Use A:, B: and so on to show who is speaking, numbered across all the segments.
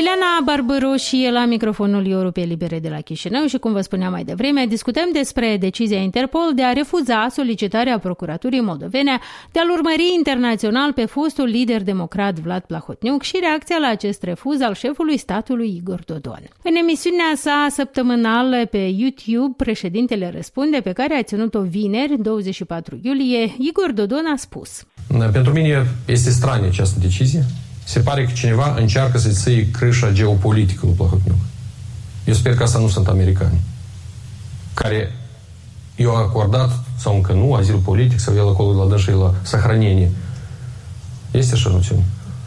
A: Ileana Barbăroșie la microfonul Europei Libere de la Chișinău și, cum vă spuneam mai devreme, discutăm despre decizia Interpol de a refuza solicitarea Procuraturii Moldovene de a-l urmări internațional pe fostul lider democrat Vlad Plahotniuc și reacția la acest refuz al șefului statului Igor Dodon. În emisiunea sa săptămânală pe YouTube, Președintele Răspunde, pe care a ținut-o vineri, 24 iulie, Igor Dodon a spus:
B: Pentru mine este stranie această decizie. Se pare că cineva încearcă să-i ții crâșa geopolitică lui Plahotniuc. Eu sper că asta nu sunt americani, care i-au acordat, sau încă nu, azil politic, sau el acolo la dânsii la sahranenie. Este așa noțiune.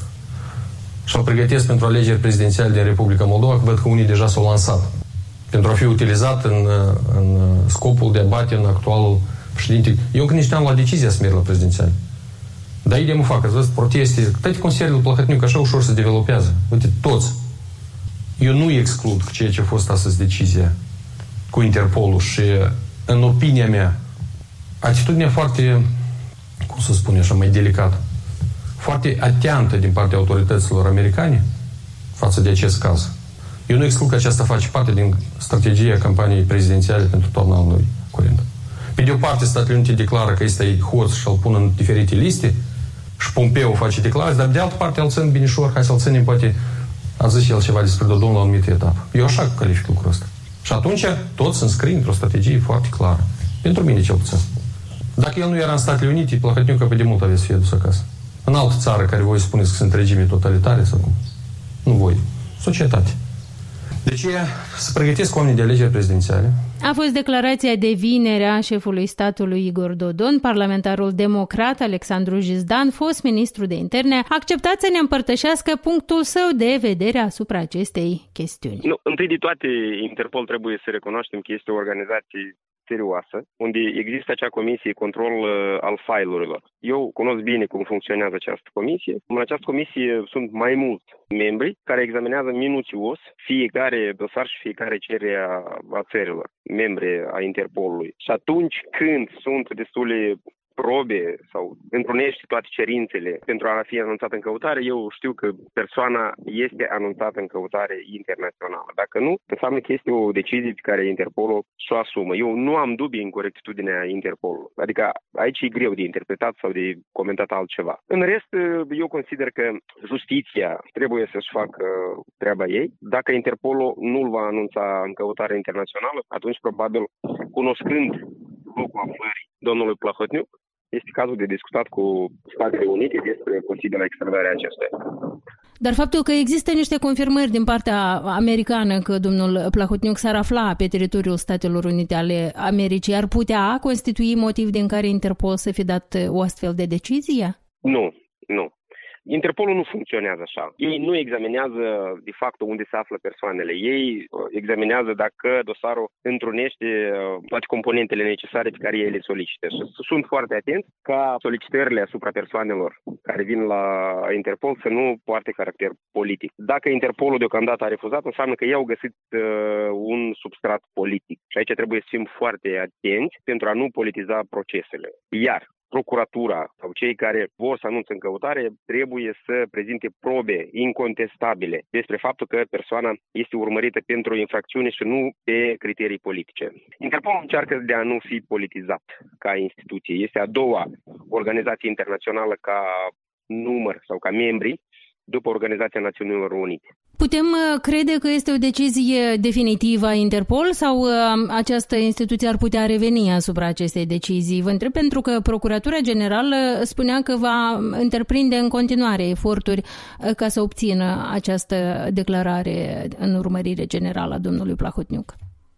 B: Și-l pregătesc pentru alegeri prezidențiale din Republica Moldova, că văd că unii deja s-au lansat, pentru a fi utilizat în scopul de a bate în actualul președinte. Eu când nici n-am luat decizia să merg la prezidențiale. Dar ei de mă fac, ați văzut, proteste, toate consilierile lui Plahotniuc așa ușor se developează. Uite, toți. Eu nu exclud ceea ce a fost astăzi decizia cu Interpolul și, în opinia mea, atitudinea foarte, cum să spun așa, mai delicată, foarte atentă din partea autorităților americane față de acest caz. Eu nu exclud că aceasta face parte din strategia campaniei prezidențiale pentru toamna anului curent. Pe de o parte, Statele Unite declară că este hoț și îl pun în diferite liste și Pompeo face declarații, dar de altă parte îl țin binișor, hai să-l ținem, poate a zis el ceva despre Dodon la o anumită etapă. Eu așa calific lucrul ăsta. Și atunci toți se înscrie într-o strategie foarte clară. Pentru mine cel puțin. Dacă el nu era în Statele Unite, Plahotniuc pe de mult avea să fie dus acasă. În altă țară care voi spuneți că sunt regime totalitare sau cum? Nu voi. Societate. Deci să pregătesc oamenii de alegeri prezidențiale.
A: A fost declarația de vineri a șefului statului Igor Dodon. Parlamentarul democrat Alexandru Jizdan, fost ministru de interne, a acceptat să ne împărtășească punctul său de vedere asupra acestei chestiuni.
C: Întâi de toate, Interpol trebuie să recunoaștem că este o organizație serioasă, unde există acea comisie control al file-urilor. Eu cunosc bine cum funcționează această comisie. În această comisie sunt mai mulți membri care examinează minuțios fiecare dosar și fiecare cerere a țărilor, membre a Interpolului. Și atunci când sunt destule probe sau întrunește toate cerințele pentru a fi anunțat în căutare, eu știu că persoana este anunțată în căutare internațională. Dacă nu, înseamnă că este o decizie pe care Interpolul și-o asumă. Eu nu am dubii în corectitudinea Interpolului. Adică aici e greu de interpretat sau de comentat altceva. În rest, eu consider că justiția trebuie să-și facă treaba ei. Dacă Interpolul nu-l va anunța în căutare internațională, atunci probabil, cunoscând locul aflării domnului Plahotniuc, este cazul de discutat cu Statele Unite despre posibilă extradare a acestuia.
A: Dar faptul că există niște confirmări din partea americană că domnul Plahotniuc s-ar afla pe teritoriul Statelor Unite ale Americii ar putea constitui motiv din care Interpol să fi dat o astfel de decizie?
C: Nu. Interpolul nu funcționează așa. Ei nu examinează de fapt unde se află persoanele. Ei examinează dacă dosarul întrunește toate componentele necesare pe care ei le solicită. Și sunt foarte atenți ca solicitările asupra persoanelor care vin la Interpol să nu poarte caracter politic. Dacă Interpolul deocamdată a refuzat, înseamnă că ei au găsit un substrat politic. Și aici trebuie să fim foarte atenți pentru a nu politiza procesele. Iar procuratura sau cei care vor să anunțe în căutare trebuie să prezinte probe incontestabile despre faptul că persoana este urmărită pentru infracțiune și nu pe criterii politice. Interpol încearcă de a nu fi politizat ca instituție. Este a doua organizație internațională ca număr sau ca membri după Organizația Națiunilor Unite.
A: Putem crede că este o decizie definitivă a Interpol sau această instituție ar putea reveni asupra acestei decizii? Vă întreb pentru că Procuratura Generală spunea că va întreprinde în continuare eforturi ca să obțină această declarare în urmărire generală a domnului Plahotniuc.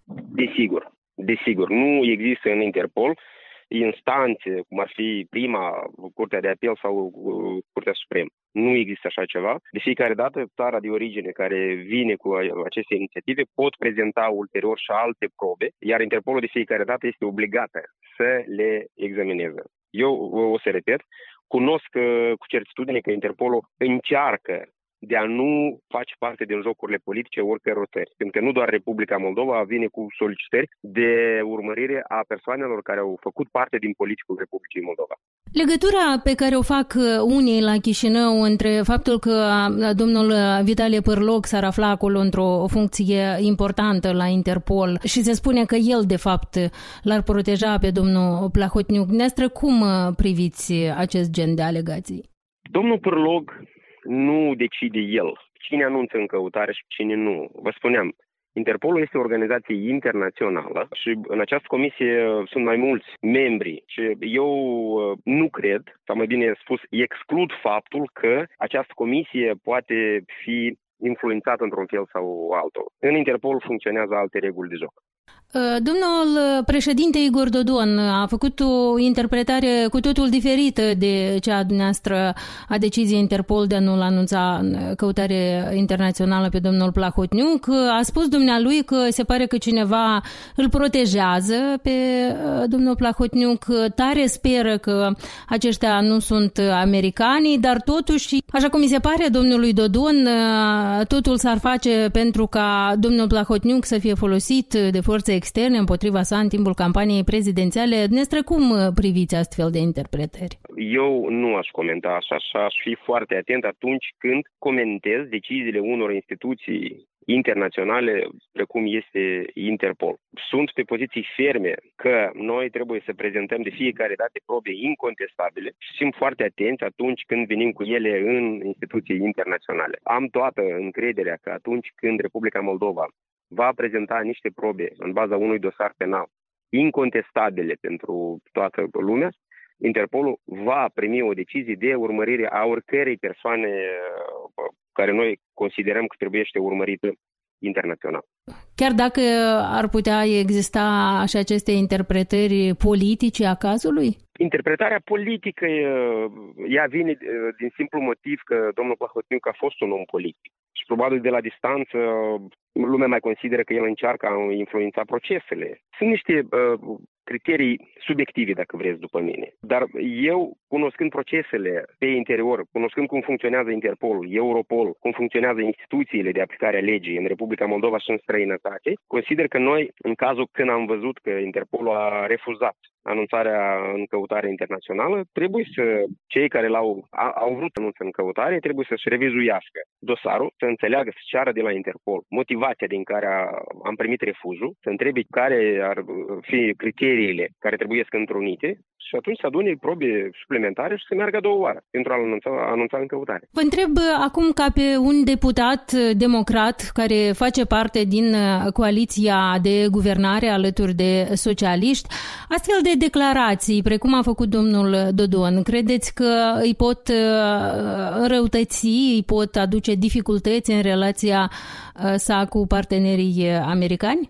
C: Desigur. Nu există în Interpol instanțe, cum ar fi prima, Curtea de Apel sau Curtea Supremă. Nu există așa ceva. De fiecare dată, țara de origine care vine cu aceste inițiative pot prezenta ulterior și alte probe, iar Interpolul de fiecare dată este obligată să le examineze. Eu o să repet, cunosc cu certitudine că Interpolul încearcă de a nu face parte din jocurile politice oricăror țări. Pentru că nu doar Republica Moldova vine cu solicitări de urmărire a persoanelor care au făcut parte din politicul Republicii Moldova.
A: Legătura pe care o fac unii la Chișinău între faptul că domnul Vitalie Pârloc s-ar afla acolo într-o funcție importantă la Interpol și se spune că el, de fapt, l-ar proteja pe domnul Plahotniuc. Dumneavoastră, cum priviți acest gen de alegații?
C: Domnul Pârloc nu decide el cine anunță în căutare și cine nu. Vă spuneam, Interpolul este o organizație internațională și în această comisie sunt mai mulți membri și eu nu cred, sau mai bine spus, exclud faptul că această comisie poate fi influențată într-un fel sau altul. În Interpol funcționează alte reguli de joc.
A: Domnul președinte Igor Dodon a făcut o interpretare cu totul diferită de cea a dumneavoastră a deciziei Interpol de a nu-l anunța în căutare internațională pe domnul Plahotniuc. A spus dumnealui că se pare că cineva îl protejează pe domnul Plahotniuc. Tare speră că aceștia nu sunt americani, dar totuși, așa cum mi se pare domnului Dodon, totul s-ar face pentru ca domnul Plahotniuc să fie folosit de forțe externe împotriva sa în timpul campaniei prezidențiale. Dumneavoastră, cum priviți astfel de interpretări?
C: Eu nu aș comenta așa și aș fi foarte atent atunci când comentez deciziile unor instituții internaționale, precum este Interpol. Sunt pe poziții ferme că noi trebuie să prezentăm de fiecare dată probe incontestabile și sunt foarte atenți atunci când venim cu ele în instituții internaționale. Am toată încrederea că atunci când Republica Moldova va prezenta niște probe în baza unui dosar penal incontestabile pentru toată lumea, Interpolul va primi o decizie de urmărire a oricărei persoane care noi considerăm că trebuiește urmărită internațional.
A: Chiar dacă ar putea exista și aceste interpretări politice a cazului?
C: Interpretarea politică, ea vine din simplu motiv că domnul Plahotniuc a fost un om politic. Și probabil de la distanță lumea mai consideră că el încearcă a influența procesele. Sunt niște criterii subiective, dacă vreți, după mine. Dar eu, cunoscând procesele pe interior, cunoscând cum funcționează Interpolul, Europol, cum funcționează instituțiile de aplicare a legii în Republica Moldova și în străinătate, consider că noi, în cazul când am văzut că Interpolul a refuzat anunțarea în căutare internațională, trebuie să cei care au vrut anunț în căutare trebuie să-și revizuiască dosarul, să înțeleagă, să ceară de la Interpol motivația din care am primit refuzul, să întrebe care ar fi criteriile care trebuie să întrunite și atunci să adune probe suplimentare și să meargă a doua oară pentru a anunța în căutare.
A: Vă întreb acum ca pe un deputat democrat care face parte din coaliția de guvernare alături de socialiști, astfel de declarații, precum a făcut domnul Dodon, credeți că îi pot înrăutăți, îi pot aduce dificultăți în relația sa cu partenerii americani?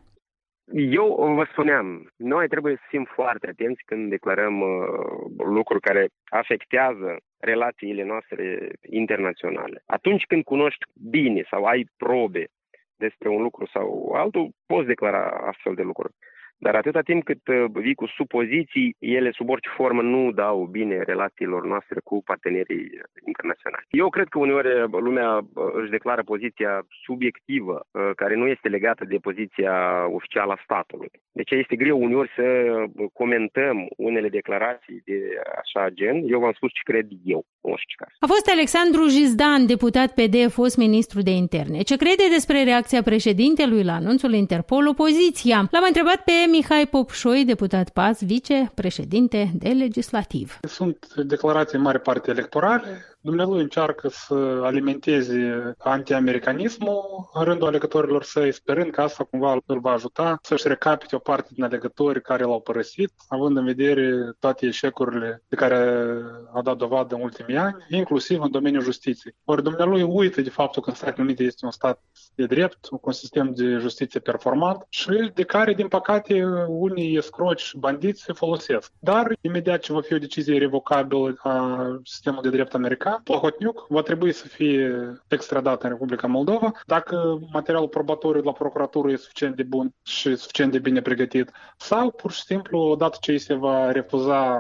C: Eu vă spuneam, noi trebuie să fim foarte atenți când declarăm lucruri care afectează relațiile noastre internaționale. Atunci când cunoști bine sau ai probe despre un lucru sau altul, poți declara astfel de lucruri. Dar atâta timp cât vii cu supoziții, ele sub orice formă nu dau bine relațiilor noastre cu partenerii internaționali. Eu cred că uneori lumea își declară poziția subiectivă, care nu este legată de poziția oficială a statului. Deci este greu uneori să comentăm unele declarații de așa gen. Eu v-am spus ce cred eu.
A: A fost Alexandru Jizdan, deputat PD, fost ministru de interne. Ce crede despre reacția președintelui la anunțul Interpol opoziția? L-am întrebat pe Mihai Popșoi, deputat PAS, vicepreședinte de legislativ.
D: Sunt declarații în mare parte electorale. Dumnealui încearcă să alimenteze anti-americanismul în rândul alegătorilor săi, sperând că asta cumva îl va ajuta să-și recapite o parte din alegători care l-au părăsit, având în vedere toate eșecurile de care a dat dovadă în ultimii ani, inclusiv în domeniul justiției. Ori dumnealui uită de faptul că Statele Unite este un stat de drept, un sistem de justiție performant și de care, din păcate, unii escroci și bandiți se folosesc. Dar, imediat ce va fi o decizie irrevocabilă a sistemului de drept american, Plahotniuc va trebui să fie extradat în Republica Moldova. Dacă materialul probatoriu de la procuratură e suficient de bun și suficient de bine pregătit, sau, pur și simplu, odată ce îi se va refuza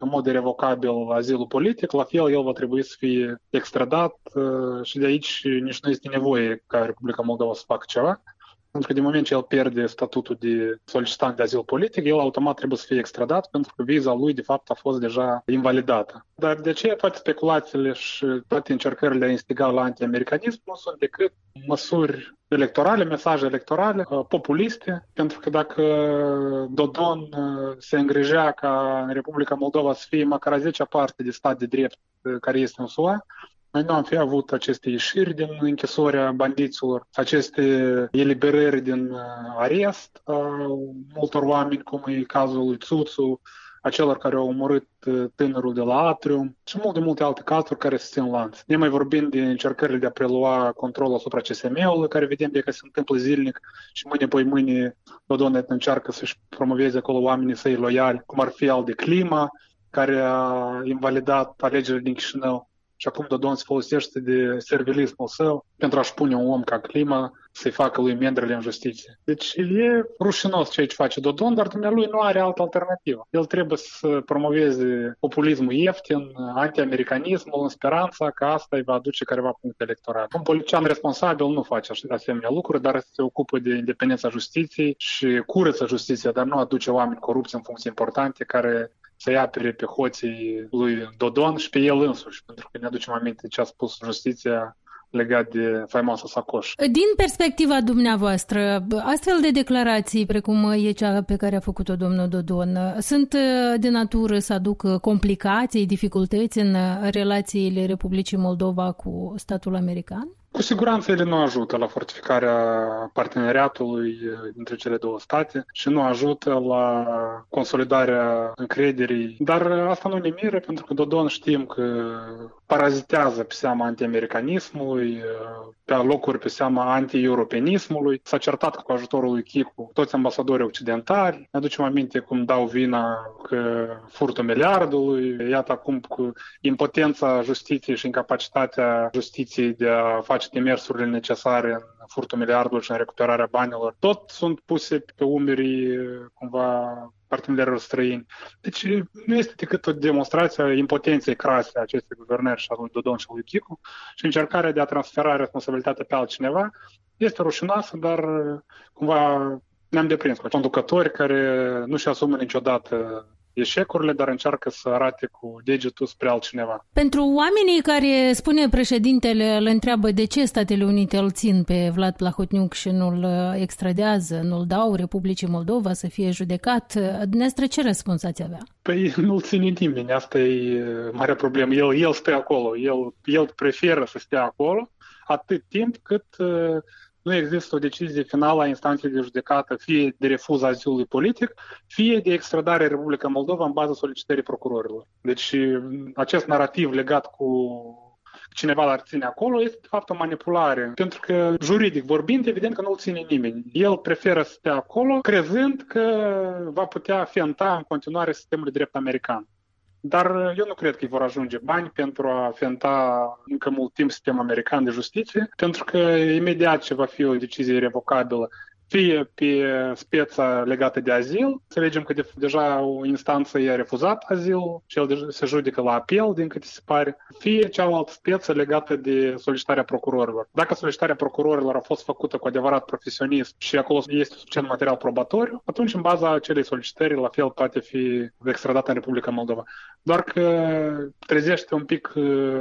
D: în mod irrevocabil azilul politic, la fel el va trebui să fie extradat și de aici nici nu este nevoie ca Republica Moldova să facă ceva. Pentru că din moment ce el pierde statutul de solicitant de azil politic, el automat trebuie să fie extradat pentru că viza lui de fapt a fost deja invalidată. Dar de aceea toate speculațiile și toate încercările de a instiga la antiamericanism nu sunt decât măsuri electorale, mesaje electorale, populiste, pentru că dacă Dodon se îngrijea ca în Republica Moldova să fie măcar a 10-a parte de stat de drept care este în SUA, noi nu am fi avut aceste ieșiri din închisoarea bandiților, aceste eliberări din arest a multor oameni, cum e cazul lui Țuțu, a celor care au omorât tânărul de la Atrium și multe alte cazuri care se țin lanț. Ne mai vorbim de încercările de a prelua controlul asupra CSM-ului, care vedem că se întâmplă zilnic și mâine Dodon încearcă să-și promoveze acolo oamenii săi loiali, cum ar fi al de Clima, care a invalidat alegerile din Chișinău. Și acum Dodon se folosește de servilismul său pentru a-și pune un om ca Clima să-i facă lui mendrele în justiție. Deci e rușinos ceea ce face Dodon, dar dumnealui nu are altă alternativă. El trebuie să promoveze populismul ieftin, antiamericanismul, în speranța că asta îi va aduce careva punct electoral. Un politician responsabil nu face asemenea lucruri, dar se ocupă de independența justiției și curăță justiția, dar nu aduce oameni corupți în funcții importante care să-i apere pe hoții lui Dodon și pe el însuși, pentru că ne aducem aminte ce a spus justiția legat de faimoasa sacoșă.
A: Din perspectiva dumneavoastră, astfel de declarații, precum e cea pe care a făcut-o domnul Dodon, sunt de natură să aducă complicații, dificultăți în relațiile Republicii Moldova cu statul american?
D: Cu siguranță ele nu ajută la fortificarea parteneriatului dintre cele două state și nu ajută la consolidarea încrederii. Dar asta nu ne miră, pentru că Dodon știm că parazitează pe seama antiamericanismului, pe locuri pe seama anti-europenismului. S-a certat cu ajutorul lui Chicu toți ambasadorii occidentali. Ne aducem aminte cum dau vina că furtul miliardului. Iată acum cu impotența justiției și incapacitatea justiției de a face demersurile necesare în furtul miliardului și în recuperarea banilor. Tot sunt puse pe umerii cumva partenerilor străini. Deci nu este decât o demonstrație a impotenței crase a acestei guvernări și a lui Dodon și a lui Chicu și încercarea de a transfera responsabilitatea pe altcineva este rușinoasă, dar cumva ne-am deprins cu conducători care nu-și asumă niciodată eșecurile, dar încearcă să arate cu degetul spre altcineva.
A: Pentru oamenii care, spune președintele, îl întreabă de ce Statele Unite îl țin pe Vlad Plahotniuc și nu-l extradează, nu-l dau Republicii Moldova să fie judecat, dumneavoastră ce răspuns ați avea?
D: Păi nu-l ține nimeni, asta e marea problemă. El stă acolo, el preferă să stea acolo atât timp cât nu există o decizie finală a instanței de judecată, fie de refuz azilului politic, fie de extradare Republica Moldova în baza solicitării procurorilor. Deci acest narativ legat cu cineva l-ar ține acolo este de fapt o manipulare. Pentru că, juridic vorbind, evident că nu-l ține nimeni. El preferă să stea acolo, crezând că va putea fenta în continuare sistemul de drept american. Dar eu nu cred că îi vor ajunge bani pentru a fenta încă mult timp sistemul american de justiție, pentru că imediat ce va fi o decizie irrevocabilă, fie pe speța legată de azil, înțelegem că deja o instanță i-a refuzat azilul și el se judecă la apel, din câte se pare, fie cealaltă speță legată de solicitarea procurorilor. Dacă solicitarea procurorilor a fost făcută cu adevărat profesionist și acolo este suficient material probatoriu, atunci în baza acelei solicitări la fel poate fi extradată în Republica Moldova. Doar că trezește un pic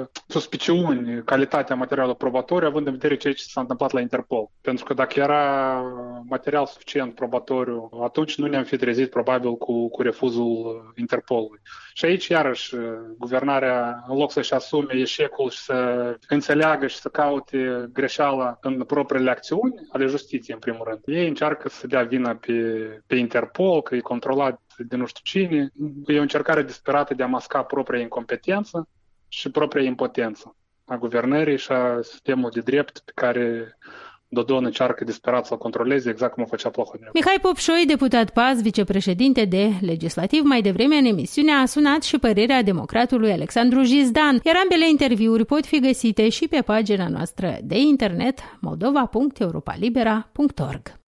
D: suspiciuni calitatea materialului probatoriu, având în vedere ceea ce s-a întâmplat la Interpol. Pentru că dacă era material suficient probatoriu, atunci nu ne-am fi trezit probabil cu refuzul Interpolului. Și aici, iarăși, guvernarea, în loc să-și asume eșecul și să înțeleagă și să caute greșeala în propriile acțiuni ale justiției, în primul rând, ei încearcă să dea vina pe Interpol, că e controlat de nu știu cine. E o încercare disperată de a masca propria incompetență și propria impotență a guvernării și a sistemului de drept pe care Dodon încearcă disperat să-l controleze, exact cum o făcea Plahotniuc.
A: Mihai Popșoi, deputat PAS, vicepreședinte de Legislativ, mai devreme în emisiune a sunat și părerea democratului Alexandru Jizdan, iar ambele interviuri pot fi găsite și pe pagina noastră de internet moldova.europalibera.org.